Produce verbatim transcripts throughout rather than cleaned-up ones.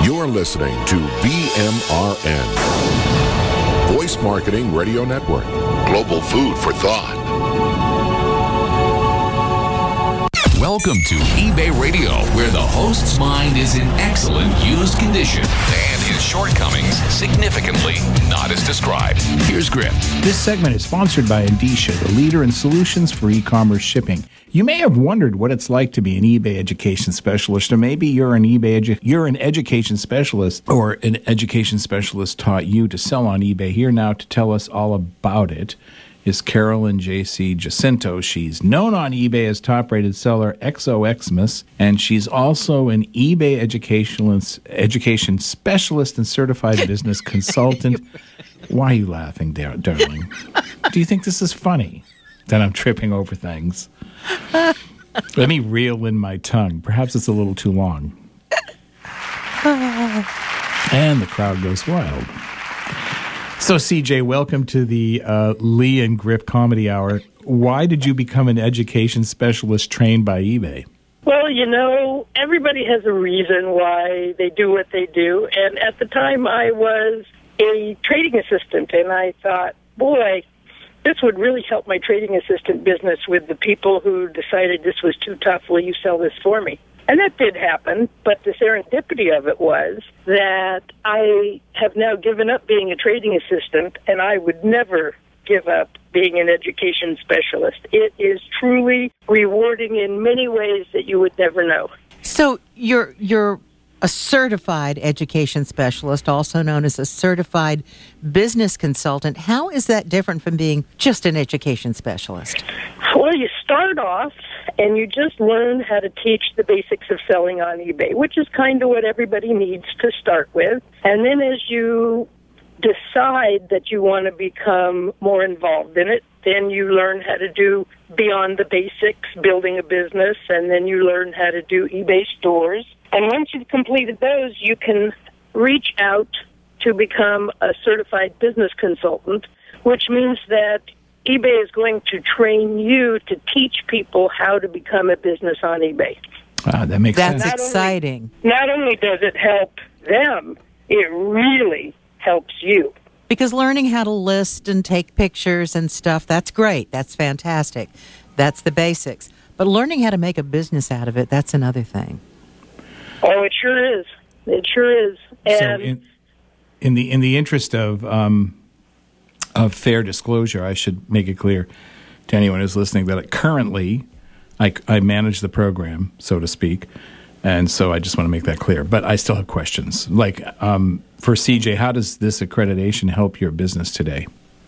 You're listening to V M R N, Voice Marketing Radio Network. Global food for thought. Welcome to eBay Radio, where the host's mind is in excellent used condition and his shortcomings significantly not as described. Here's Griff. This segment is sponsored by Endicia, the leader in solutions for e-commerce shipping. You may have wondered what it's like to be an eBay education specialist, or maybe you're an eBay edu- you're an education specialist, or an education specialist taught you to sell on eBay. Here now to tell us all about it is Carolyn J C Jacinto. She's known on eBay as top-rated seller X O Xmas, and she's also an eBay educationalist, education specialist and certified business consultant. Why are you laughing, dar- darling? Do you think this is funny, that I'm tripping over things? Let me reel in my tongue. Perhaps it's a little too long. And the crowd goes wild. So, C J, welcome to the uh, Lee and Griff Comedy Hour. Why did you become an education specialist trained by eBay? Well, you know, everybody has a reason why they do what they do. And at the time, I was a trading assistant, and I thought, boy, this would really help my trading assistant business with the people who decided this was too tough. Will you sell this for me? And that did happen, but the serendipity of it was that I have now given up being a trading assistant, and I would never give up being an education specialist. It is truly rewarding in many ways that you would never know. So you're you're a certified education specialist, also known as a certified business consultant. How is that different from being just an education specialist? Well, you start off and you just learn how to teach the basics of selling on eBay, which is kind of what everybody needs to start with. And then as you decide that you want to become more involved in it, then you learn how to do beyond the basics, building a business, and then you learn how to do eBay stores. And once you've completed those, you can reach out to become a certified business consultant, which means that eBay is going to train you to teach people how to become a business on eBay. Wow, that makes That's sense. Not exciting. Only, not only does it help them, it really helps you. Because learning how to list and take pictures and stuff, that's great. That's fantastic. That's the basics. But learning how to make a business out of it, that's another thing. Oh, it sure is. It sure is. So And in, in the in the interest of um, of fair disclosure, I should make it clear to anyone who's listening that currently I, I manage the program, so to speak, and so I just want to make that clear. But I still have questions. Like um, for C J, how does this accreditation help your business today?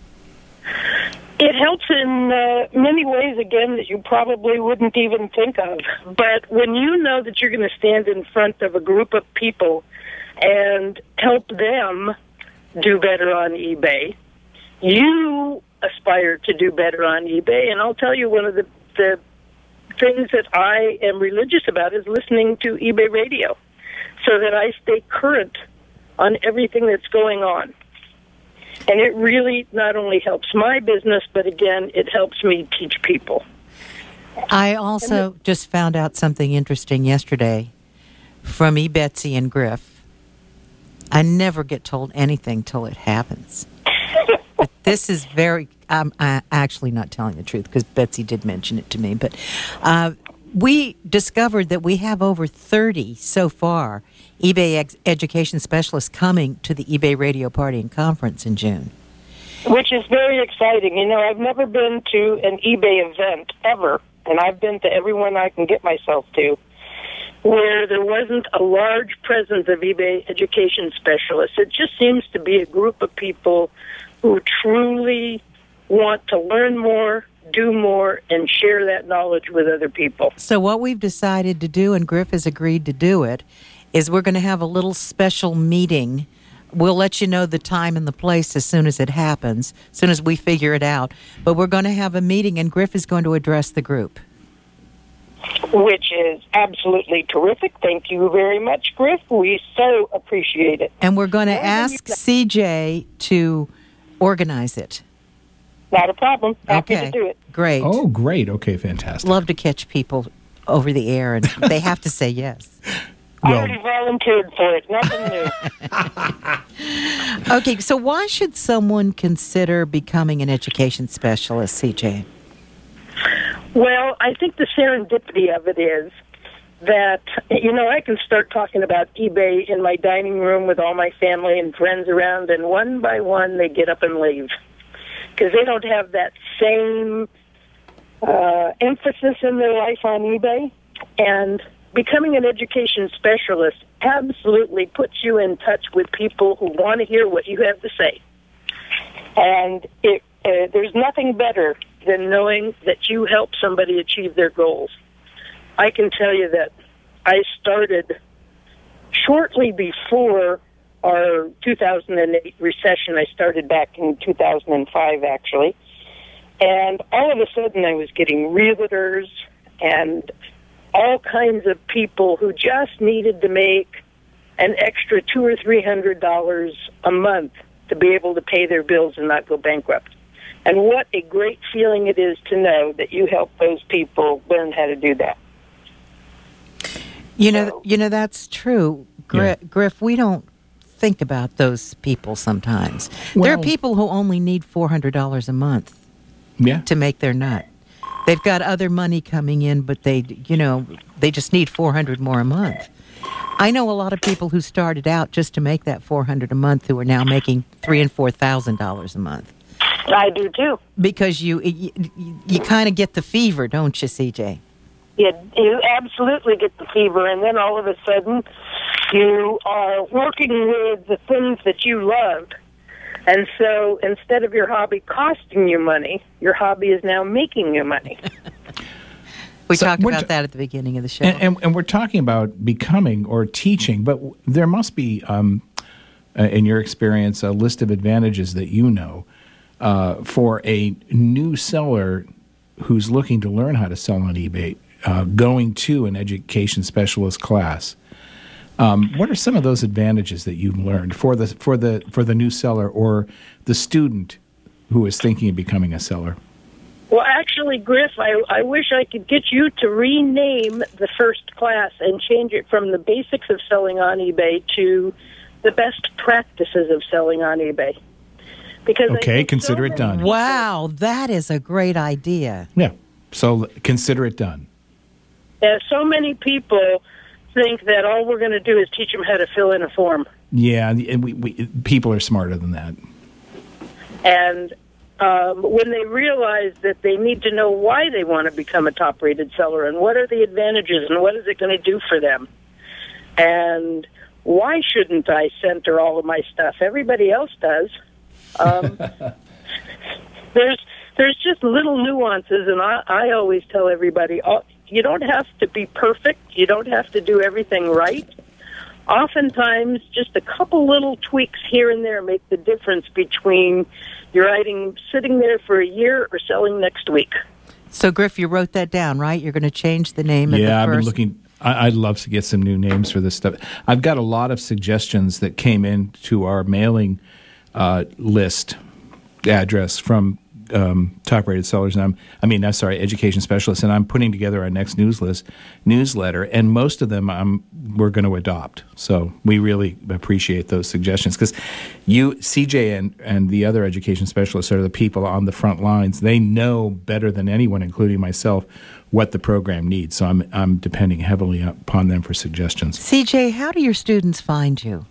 it helps in uh, many ways, again, that you probably wouldn't even think of. But when you know that you're going to stand in front of a group of people and help them do better on eBay, you aspire to do better on eBay. And I'll tell you, one of the, the things that I am religious about is listening to eBay radio so that I stay current on everything that's going on. And it really not only helps my business, but again, it helps me teach people. I also just found out something interesting yesterday from eBetsy and Griff. I never get told anything till it happens. But this is very, I'm I actually not telling the truth because Betsy did mention it to me. But uh, we discovered that we have over thirty so far eBay ex- education specialists coming to the eBay Radio Party and Conference in June. Which is very exciting. You know, I've never been to an eBay event ever, and I've been to everyone I can get myself to, where there wasn't a large presence of eBay education specialists. It just seems to be a group of people who truly want to learn more, do more, and share that knowledge with other people. So what we've decided to do, and Griff has agreed to do it, is we're going to have a little special meeting. We'll let you know the time and the place as soon as it happens, as soon as we figure it out. But we're going to have a meeting, and Griff is going to address the group. Which is absolutely terrific. Thank you very much, Griff. We so appreciate it. And we're going to ask C J to organize it. Not a problem. Happy Okay. to do it. Great. Oh, great. Okay, fantastic. Love to catch people over the air, and they have to say yes. I Well- already volunteered for it. Nothing new. Okay, so why should someone consider becoming an education specialist, C J? Well, I think the serendipity of it is that, you know, I can start talking about eBay in my dining room with all my family and friends around, and one by one they get up and leave because they don't have that same uh, emphasis in their life on eBay. And becoming an education specialist absolutely puts you in touch with people who want to hear what you have to say. And it, uh, there's nothing better than knowing that you help somebody achieve their goals. I can tell you that I started shortly before our two thousand eight recession. I started back in two thousand five, actually. And all of a sudden I was getting realtors and all kinds of people who just needed to make an extra two or three hundred dollars a month to be able to pay their bills and not go bankrupt. And what a great feeling it is to know that you help those people learn how to do that. You know, you know that's true, Griff. Yeah. Griff, we don't think about those people sometimes. there are Well- people who only need four hundred dollars a month Yeah. to make their nut. They've got other money coming in, but they, you know, they just need four hundred more a month. I know a lot of people who started out just to make that four hundred a month who are now making three and four thousand dollars a month. I do too. Because you, you, you kind of get the fever, don't you, C J? You, you absolutely get the fever, and then all of a sudden you are working with the things that you love. And so instead of your hobby costing you money, your hobby is now making you money. We So talked we're about t- that at the beginning of the show. And, and, and we're talking about becoming or teaching, but w- there must be, um, uh, in your experience, a list of advantages that you know uh, for a new seller who's looking to learn how to sell on eBay, uh, going to an education specialist class. Um, what are some of those advantages that you've learned for the for the for the new seller or the student who is thinking of becoming a seller? Well, actually, Griff, I, I wish I could get you to rename the first class and change it from the basics of selling on eBay to the best practices of selling on eBay. Because I Okay, think consider so it many done. Wow, that is a great idea. Yeah. So consider it done. Uh, so many people think that all we're going to do is teach them how to fill in a form. Yeah, and we, we, people are smarter than that. And um, when they realize that they need to know why they want to become a top-rated seller and what are the advantages and what is it going to do for them, and why shouldn't I center all of my stuff? Everybody else does. Um, there's there's just little nuances, and I, I always tell everybody, oh, you don't have to be perfect. You don't have to do everything right. Oftentimes, just a couple little tweaks here and there make the difference between your item sitting there for a year or selling next week. So, Griff, you wrote that down, right? You're going to change the name of the Yeah, I've first. been looking. I, I'd love to get some new names for this stuff. I've got a lot of suggestions that came in to our mailing uh, list address from um, top-rated sellers, and I'm, I mean, I'm sorry, education specialists, and I'm putting together our next news list, newsletter, and most of them I'm, we're going to adopt. So we really appreciate those suggestions because you, C J, and, and the other education specialists are the people on the front lines. They know better than anyone, including myself, what the program needs. So I'm I'm depending heavily upon them for suggestions. C J, how do your students find you?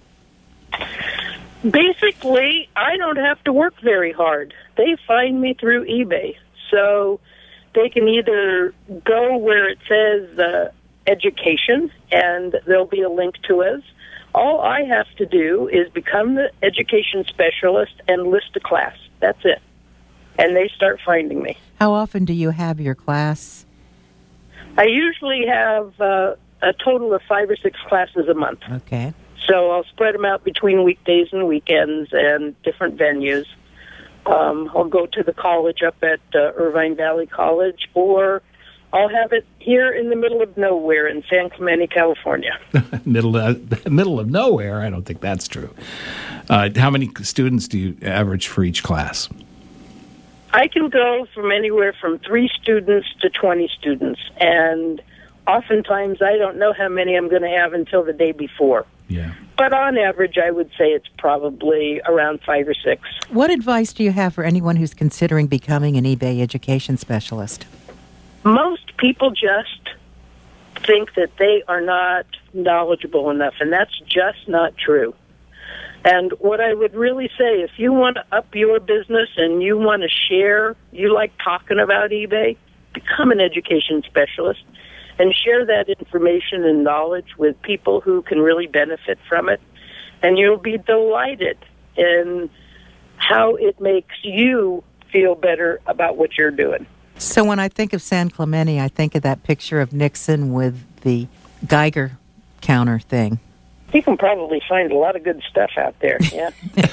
Basically, I don't have to work very hard. They find me through eBay. So they can either go where it says uh, education, and there'll be a link to us. All I have to do is become the education specialist and list a class. That's it. And they start finding me. How often do you have your class? I usually have uh, a total of five or six classes a month. Okay. So I'll spread them out between weekdays and weekends and different venues. Um, I'll go to the college up at uh, Irvine Valley College, or I'll have it here in the middle of nowhere in San Clemente, California. middle of, middle of nowhere. I don't think that's true. Uh, how many students do you average for each class? I can go from anywhere from three students to twenty students, and oftentimes I don't know how many I'm going to have until the day before. Yeah. But on average, I would say it's probably around five or six. What advice do you have for anyone who's considering becoming an eBay education specialist? Most people just think that they are not knowledgeable enough, and that's just not true. And what I would really say, if you want to up your business and you want to share, you like talking about eBay, become an education specialist and share that information and knowledge with people who can really benefit from it. And you'll be delighted in how it makes you feel better about what you're doing. So when I think of San Clemente, I think of that picture of Nixon with the Geiger counter thing. You can probably find a lot of good stuff out there, yeah.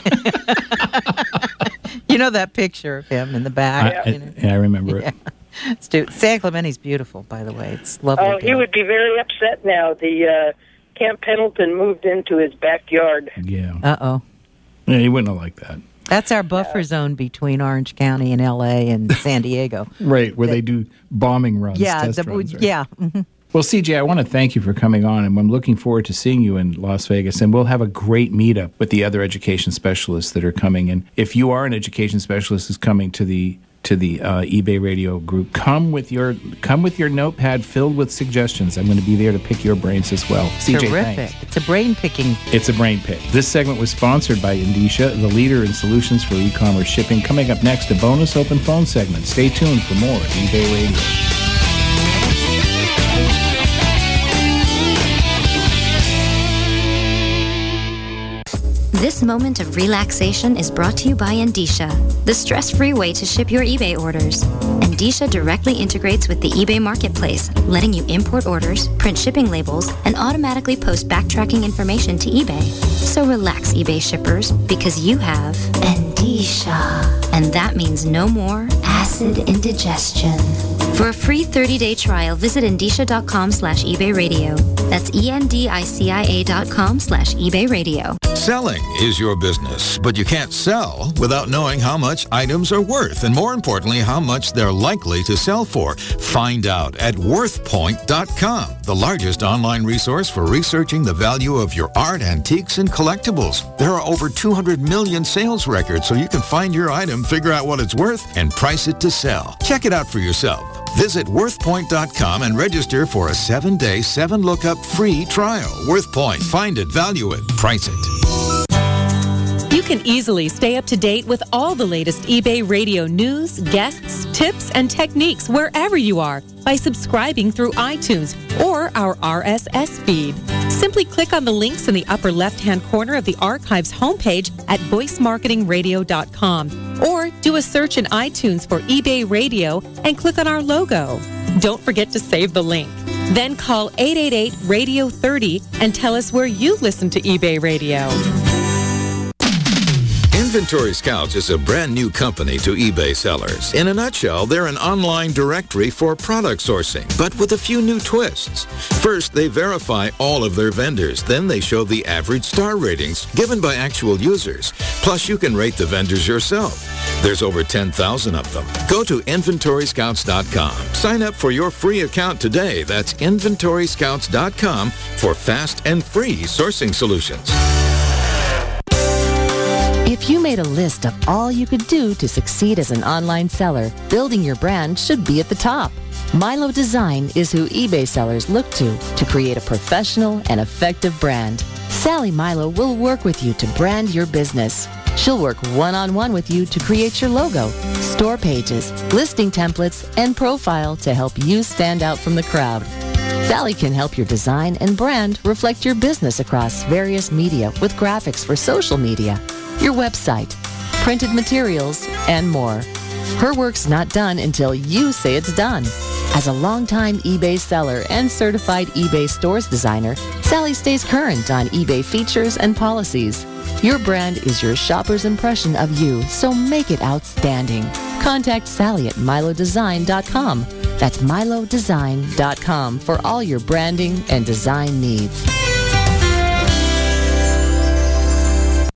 You know that picture of him in the back? I, you know? I, I remember Yeah. it. Stu- San Clemente's beautiful, by the way. It's lovely. Oh, he down. would be very upset now. The uh, Camp Pendleton moved into his backyard. Yeah. Uh-oh. Yeah, he wouldn't have liked that. That's our buffer zone between Orange County and L A and San Diego. Right, where they do bombing runs, Yeah, test the, runs, right? yeah. hmm Well, C J, I want to thank you for coming on, and I'm looking forward to seeing you in Las Vegas, and we'll have a great meetup with the other education specialists that are coming. And if you are an education specialist who's coming to the to the uh, eBay Radio group, come with your come with your notepad filled with suggestions. I'm going to be there to pick your brains as well. C J, Terrific. thanks. It's a brain picking. It's a brain pick. This segment was sponsored by Indicia, the leader in solutions for e-commerce shipping. Coming up next, a bonus open phone segment. Stay tuned for more at eBay Radio. This moment of relaxation is brought to you by Indicia, the stress-free way to ship your eBay orders. Indicia directly integrates with the eBay marketplace, letting you import orders, print shipping labels, and automatically post backtracking information to eBay. So relax, eBay shippers, because you have Indicia. And that means no more acid indigestion. For a free thirty-day trial, visit indicia.com slash eBay radio. That's E-N-D-I-C-I-A dot com slash eBay radio. Selling is your business, but you can't sell without knowing how much items are worth, and more importantly, how much they're likely to sell for. Find out at worth point dot com, the largest online resource for researching the value of your art, antiques, and collectibles. There are over two hundred million sales records, so you can find your item, figure out what it's worth, and price it to sell. Check it out for yourself. Visit worth point dot com and register for a seven-day, seven-lookup free trial. WorthPoint. Find it, value it, price it. You can easily stay up to date with all the latest eBay Radio news, guests, tips, and techniques wherever you are by subscribing through iTunes or our R S S feed. Simply click on the links in the upper left-hand corner of the archives homepage at voice marketing radio dot com, or do a search in iTunes for eBay Radio and click on our logo. Don't forget to save the link. Then call eight eight eight, radio thirty and tell us where you listen to eBay Radio. Inventory Scouts is a brand new company to eBay sellers. In a nutshell, they're an online directory for product sourcing, but with a few new twists. First, they verify all of their vendors. Then they show the average star ratings given by actual users. Plus, you can rate the vendors yourself. There's over ten thousand of them. Go to inventory scouts dot com. Sign up for your free account today. That's inventory scouts dot com for fast and free sourcing solutions. If you made a list of all you could do to succeed as an online seller, building your brand should be at the top. Milo Design is who eBay sellers look to to create a professional and effective brand. Sally Milo will work with you to brand your business. She'll work one-on-one with you to create your logo, store pages, listing templates, and profile to help you stand out from the crowd. Sally can help your design and brand reflect your business across various media with graphics for social media, your website, printed materials, and more. Her work's not done until you say it's done. As a longtime eBay seller and certified eBay stores designer, Sally stays current on eBay features and policies. Your brand is your shopper's impression of you, so make it outstanding. Contact Sally at milo design dot com. That's milo design dot com for all your branding and design needs.